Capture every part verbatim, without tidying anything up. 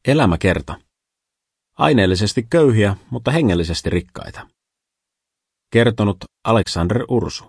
Elämäkerta. Aineellisesti köyhiä, mutta hengellisesti rikkaita. Kertonut Alexander Ursu.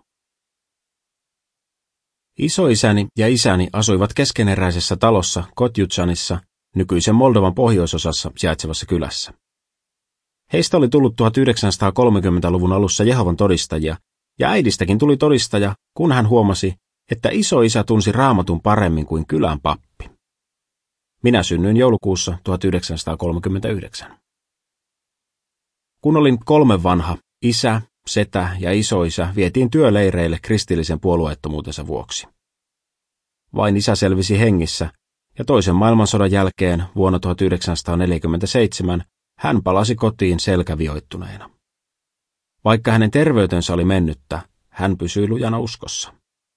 Isoisäni ja isäni asuivat keskeneräisessä talossa Kotjuchanissa, nykyisen Moldovan pohjoisosassa sijaitsevassa kylässä. Heistä oli tullut tuhatyhdeksänsataakolmekymmentäluvun alussa Jehovan todistajia, ja äidistäkin tuli todistaja, kun hän huomasi, että isoisä tunsi Raamatun paremmin kuin kylän pappi. Minä synnyin joulukuussa tuhatyhdeksänsataakolmekymmentäyhdeksän. Kun olin kolme vanha, isä, setä ja isoisä vietiin työleireille kristillisen puolueettomuutensa vuoksi. Vain isä selvisi hengissä, ja toisen maailmansodan jälkeen vuonna tuhatyhdeksänsataaneljäkymmentäseitsemän hän palasi kotiin selkävioittuneena. Vaikka hänen terveytensä oli mennyttä, hän pysyi lujana uskossa.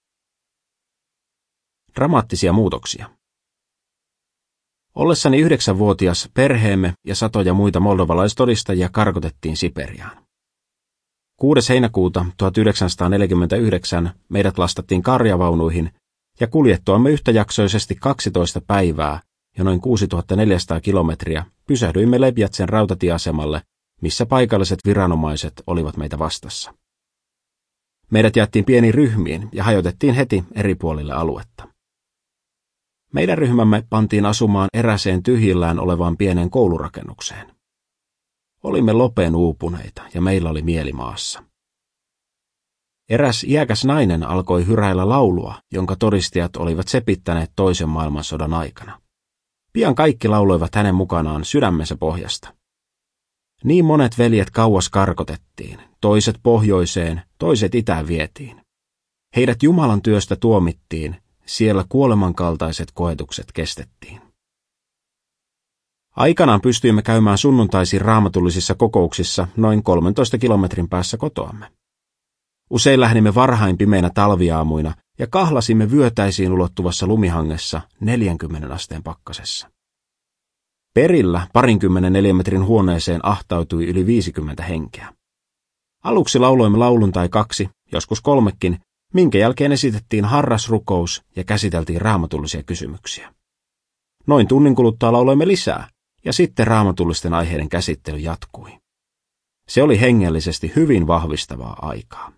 Dramaattisia muutoksia. Ollessani yhdeksänvuotias perheemme ja satoja muita moldovalaistodistajia karkotettiin Siperiaan. kuudes heinäkuuta tuhatyhdeksänsataaneljäkymmentäyhdeksän meidät lastattiin karjavaunuihin ja kuljettuamme yhtäjaksoisesti kaksitoista päivää ja noin kuusituhattaneljäsataa kilometriä pysähdyimme Lebjatsen rautatieasemalle, missä paikalliset viranomaiset olivat meitä vastassa. Meidät jaettiin pieniin ryhmiin ja hajotettiin heti eri puolille aluetta. Meidän ryhmämme pantiin asumaan eräseen tyhjillään olevaan pieneen koulurakennukseen. Olimme lopeen uupuneita ja meillä oli mieli maassa. Eräs iäkäs nainen alkoi hyräillä laulua, jonka todistajat olivat sepittäneet toisen maailmansodan aikana. Pian kaikki lauloivat hänen mukanaan sydämensä pohjasta. Niin monet veljet kauas karkotettiin, toiset pohjoiseen, toiset itään vietiin. Heidät Jumalan työstä tuomittiin, siellä kuolemankaltaiset koetukset kestettiin. Aikanaan pystyimme käymään sunnuntaisiin raamatullisissa kokouksissa noin kolmentoista kilometrin päässä kotoamme. Usein lähdimme varhain pimeinä talviaamuina ja kahlasimme vyötäisiin ulottuvassa lumihangessa neljänkymmenen asteen pakkasessa. Perillä parinkymmenen neliömetrin huoneeseen ahtautui yli viisikymmentä henkeä. Aluksi lauloimme laulun tai kaksi, joskus kolmekin, minkä jälkeen esitettiin harrasrukous ja käsiteltiin raamatullisia kysymyksiä. Noin tunnin kuluttua lauloimme lisää, ja sitten raamatullisten aiheiden käsittely jatkui. Se oli hengellisesti hyvin vahvistavaa aikaa.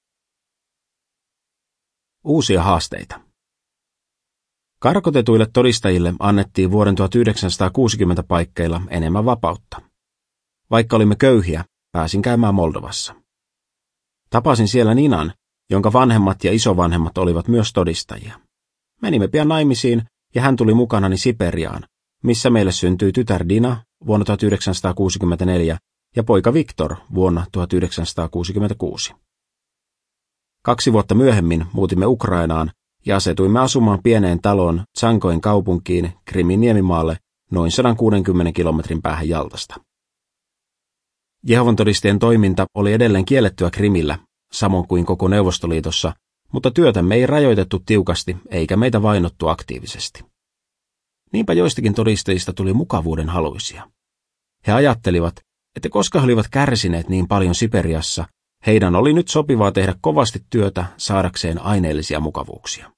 Uusia haasteita. Karkotetuille todistajille annettiin vuoden tuhatyhdeksänsataakuusikymmentä paikkeilla enemmän vapautta. Vaikka olimme köyhiä, pääsin käymään Moldovassa. Tapasin siellä Ninan, jonka vanhemmat ja isovanhemmat olivat myös todistajia. Menimme pian naimisiin ja hän tuli mukanani Siperiaan, missä meille syntyi tytär Dina vuonna tuhatyhdeksänsataakuusikymmentäneljä ja poika Viktor vuonna tuhatyhdeksänsataakuusikymmentäkuusi. Kaksi vuotta myöhemmin muutimme Ukrainaan ja asetuimme asumaan pieneen taloon Tsankoin kaupunkiin Krimin niemimaalle noin sata kuusikymmentä kilometrin päähän Jaltasta. Jehovan todistajien toiminta oli edelleen kiellettyä Krimillä, samoin kuin koko Neuvostoliitossa, mutta työtämme ei rajoitettu tiukasti eikä meitä vainottu aktiivisesti. Niinpä joistakin todistajista tuli mukavuuden haluisia. He ajattelivat, että koska he olivat kärsineet niin paljon Siperiassa, heidän oli nyt sopivaa tehdä kovasti työtä saadakseen aineellisia mukavuuksia.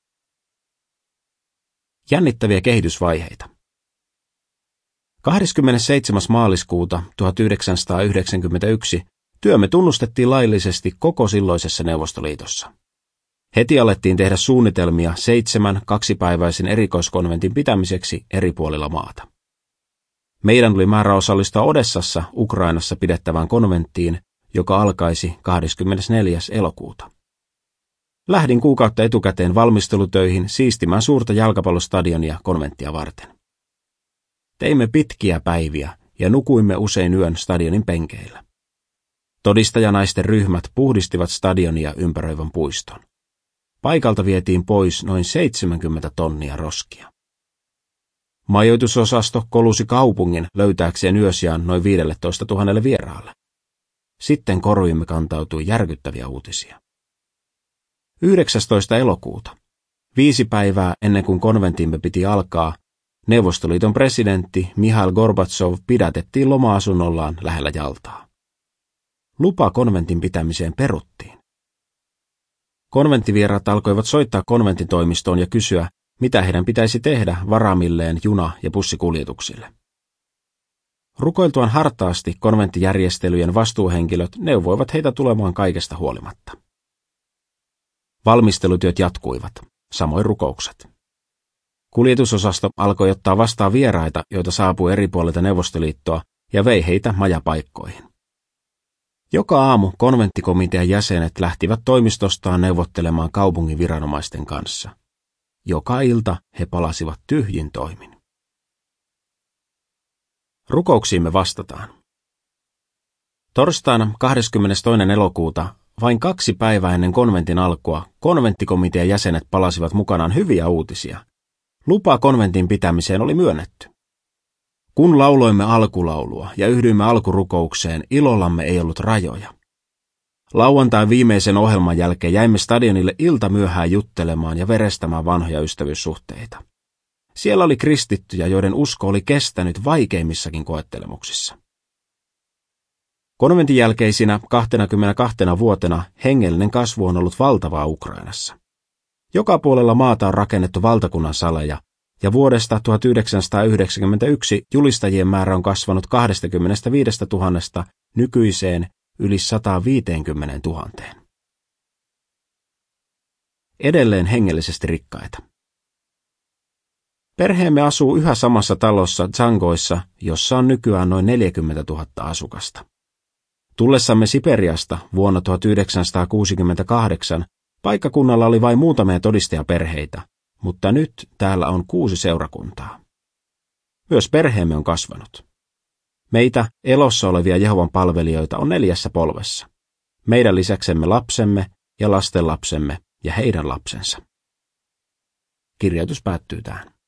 Jännittäviä kehitysvaiheita. kahdeskymmenesseitsemäs maaliskuuta tuhatyhdeksänsataayhdeksänkymmentäyksi työmme tunnustettiin laillisesti koko silloisessa Neuvostoliitossa. Heti alettiin tehdä suunnitelmia seitsemän kaksipäiväisen erikoiskonventin pitämiseksi eri puolilla maata. Meidän oli määrä osallistua Odessassa, Ukrainassa pidettävään konventtiin, joka alkaisi kahdeskymmenesneljäs elokuuta. Lähdin kuukautta etukäteen valmistelutöihin siistimään suurta jalkapallostadionia konventtia varten. Teimme pitkiä päiviä ja nukuimme usein yön stadionin penkeillä. Todistajanaisten ryhmät puhdistivat stadionia ympäröivän puiston. Paikalta vietiin pois noin seitsemänkymmentä tonnia roskia. Majoitusosasto kolusi kaupungin löytääkseen yösijaan noin viisitoista tuhatta vieraalle. Sitten koruimme kantautui järkyttäviä uutisia. yhdeksästoista elokuuta, viisi päivää ennen kuin konventimme piti alkaa, Neuvostoliiton presidentti Mihail Gorbatsov pidätettiin loma-asunnollaan lähellä Jaltaa. Lupa konventin pitämiseen peruttiin. Konventtivieraat alkoivat soittaa konventin toimistoon ja kysyä, mitä heidän pitäisi tehdä varaamilleen juna- ja bussikuljetuksille. Rukoiltuaan hartaasti konventtijärjestelyjen vastuuhenkilöt neuvoivat heitä tulemaan kaikesta huolimatta. Valmistelutyöt jatkuivat, samoin rukoukset. Kuljetusosasto alkoi ottaa vastaan vieraita, joita saapui eri puolilta Neuvostoliittoa, ja vei heitä majapaikkoihin. Joka aamu konventtikomitean jäsenet lähtivät toimistostaan neuvottelemaan kaupungin viranomaisten kanssa. Joka ilta he palasivat tyhjin toimin. Rukouksiimme vastataan. Torstaina kahdeskymmenestoinen elokuuta, vain kaksi päivää ennen konventin alkua, konventtikomitean jäsenet palasivat mukanaan hyviä uutisia. Lupa konventin pitämiseen oli myönnetty. Kun lauloimme alkulaulua ja yhdyimme alkurukoukseen, ilollamme ei ollut rajoja. Lauantain viimeisen ohjelman jälkeen jäimme stadionille iltamyöhään juttelemaan ja verestämään vanhoja ystävyyssuhteita. Siellä oli kristittyjä, joiden usko oli kestänyt vaikeimmissakin koettelemuksissa. Konventin jälkeisinä kaksikymmentäkaksi vuotena hengellinen kasvu on ollut valtavaa Ukrainassa. Joka puolella maata on rakennettu valtakunnan saleja, ja vuodesta tuhatyhdeksänsataayhdeksänkymmentäyksi julistajien määrä on kasvanut kaksikymmentäviisituhatta nykyiseen yli sataanviiteenkymmeneentuhanteen. Edelleen hengellisesti rikkaita. Perheemme asuu yhä samassa talossa Zangoissa, jossa on nykyään noin neljäkymmentätuhatta asukasta. Tullessamme Siperiasta vuonna tuhatyhdeksänsataakuusikymmentäkahdeksan paikkakunnalla oli vain muutamia todistajaperheitä, mutta nyt täällä on kuusi seurakuntaa. Myös perheemme on kasvanut. Meitä elossa olevia Jehovan palvelijoita on neljässä polvessa. Meidän lisäksemme lapsemme ja lastenlapsemme ja heidän lapsensa. Kirjoitus päättyy tähän.